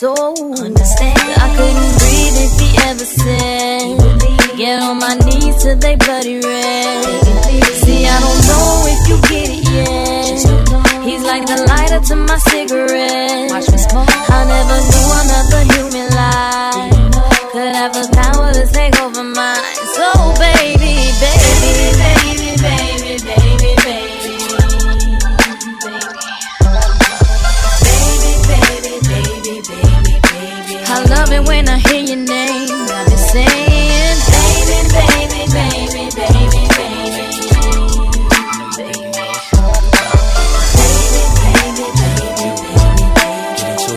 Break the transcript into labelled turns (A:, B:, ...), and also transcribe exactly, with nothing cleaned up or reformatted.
A: so understand. I couldn't breathe if he ever said, get on my knees till they bloody red. See, I don't know if you get it yet. He's like the lighter to my cigarette. I never knew